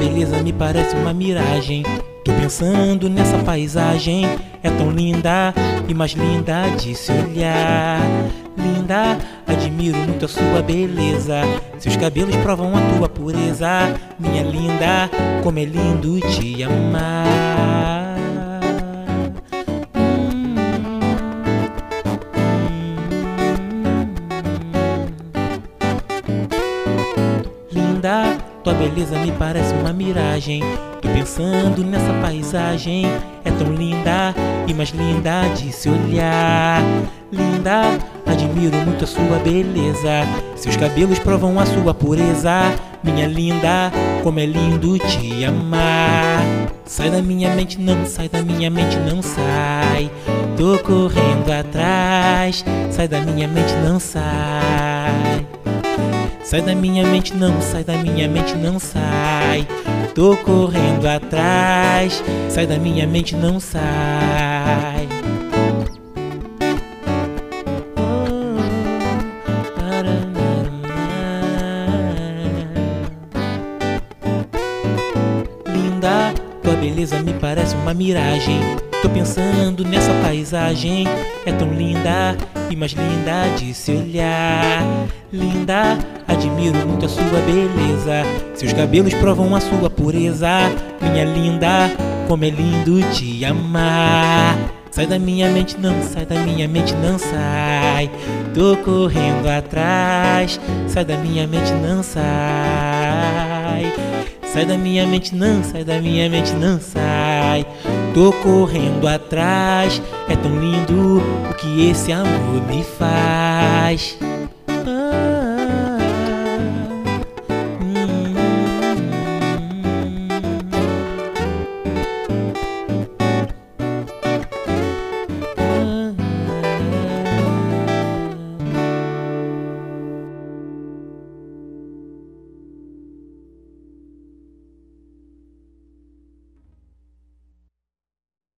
beleza me parece uma miragem. Tô pensando nessa paisagem, é tão linda e mais linda de se olhar. Linda, admiro muito a sua beleza, seus cabelos provam a tua pureza. Minha linda, como é lindo te amar. Linda, tua beleza me parece uma miragem. Tô pensando nessa paisagem, é tão linda e mais linda de se olhar. Linda, admiro muito a sua beleza, seus cabelos provam a sua pureza. Minha linda, como é lindo te amar. Sai da minha mente, não sai da minha mente, não sai. Tô correndo atrás, sai da minha mente, não sai. Sai da minha mente, não sai da minha mente, não sai. Tô correndo atrás, sai da minha mente, não sai. Linda, tua beleza me parece uma miragem. Tô pensando nessa paisagem, é tão linda e mais linda de se olhar. Linda, admiro muito a sua beleza, seus cabelos provam a sua pureza. Minha linda, como é lindo te amar. Sai da minha mente, não sai da minha mente, não sai. Tô correndo atrás, sai da minha mente, não sai. Sai da minha mente, não sai da minha mente, não sai. Tô correndo atrás, é tão lindo o que esse amor me faz.